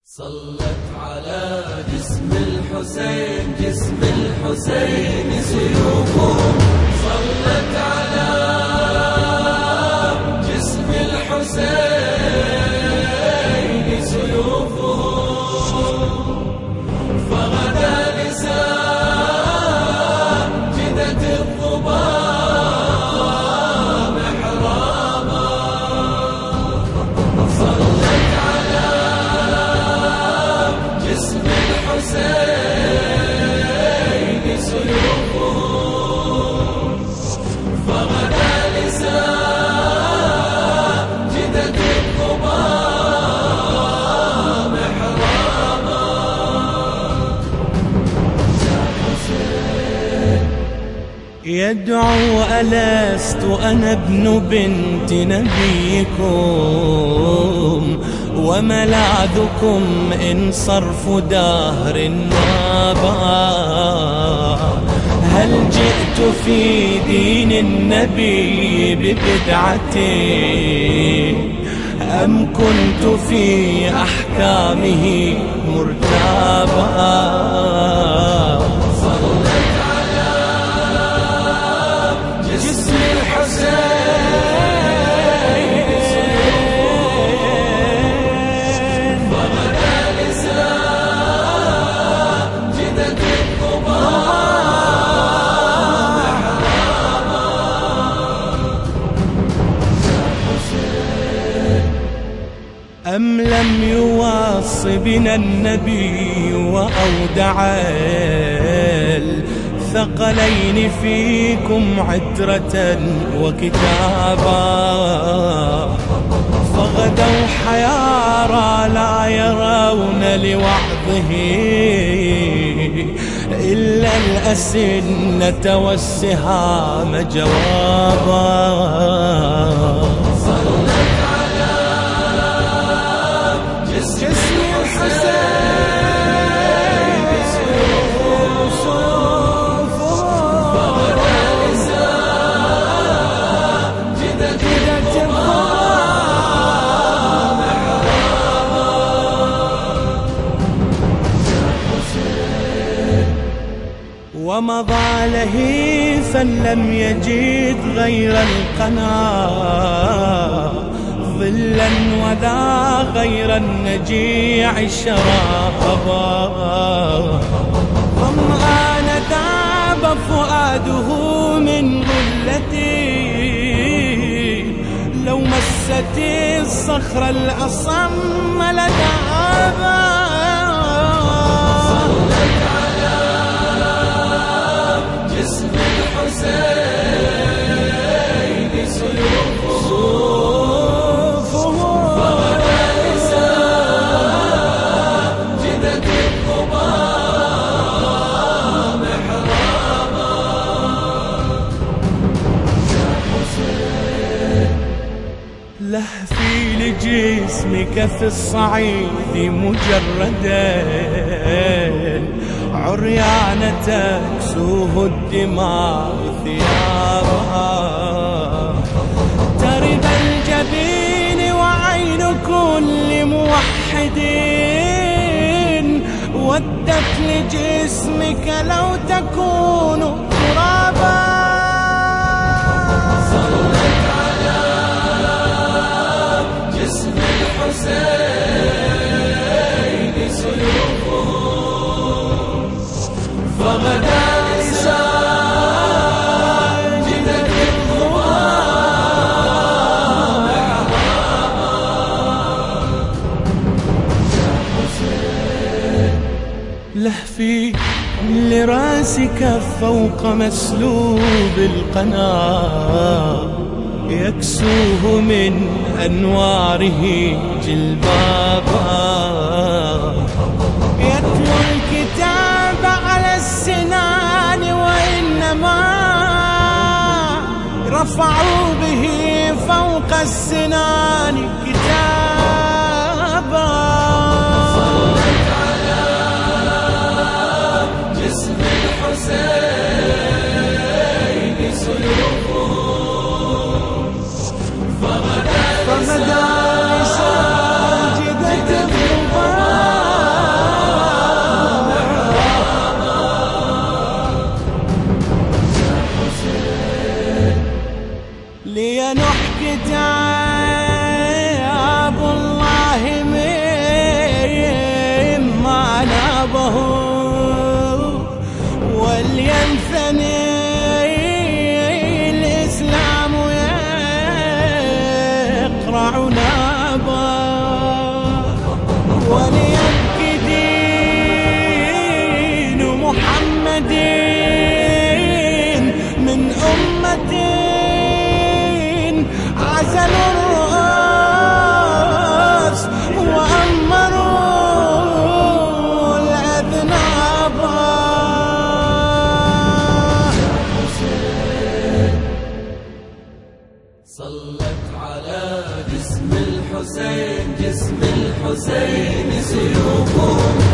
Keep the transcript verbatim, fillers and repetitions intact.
صلت على جسم الحسين جسم الحسين سيوفهم، صلت على جسم الحسين سيوفهم، فغدا لساجدة الظباء محرابا. صلت على جسم الحسين سيوفهم، فغدا لساجدة الظباء محرابا. يدعو ألست أنا ابن بنت نبيكم وملاذكم إن صرف دهر نابا. هل جئت في دين النبي ببدعة أم كنت في أحكامه مرتابا؟ صلت على جسم الحسين، فغدا لساجدة الظباء محرابا. أم لم يوص بنا النبي وأودع الثقلين فيكم عترة وكتابا؟ فغدوا حيارى لا يرون لوعظه إلا الأسنة والسهام جوابا. صلت على جسم الحسين سيوفهم، فغدا لساجدة الظباء محرابا. ومضى لهيثا لم يجد غير القنا ظلا ولا غير النجيع شرابا. ظمآن ذاب فؤاده من غلتي لو مست الصخر الأصم لذابا. صلت على جسم الحسين سيوفهم، فغدا لساجدة الظباء محرابا. لهفي لجسمك في الصعيد مجردا عريانة تكسوه الدماء ثيابها. ترد الجبين وعين كل موحد ودت لجسمك لو تكون ترابا. صلت على جسم الحسين سيوفهم، فغدا لساجدة الظباء محرابا. لهفي لراسك فوق مسلوب القنا يكسوه من أنواره جلبابا. يتلو الكتاب على السنان وإنما رفعوا به فوق السنان كتابا. صلت على جسم الحسين سيوفهم، فغدا لساجدة الظباء وليبكي دين محمد من أمة عزلوا الرؤوس وأمروا الأذناب. صلت على جسم الحسين جسم الحسين سيوفهم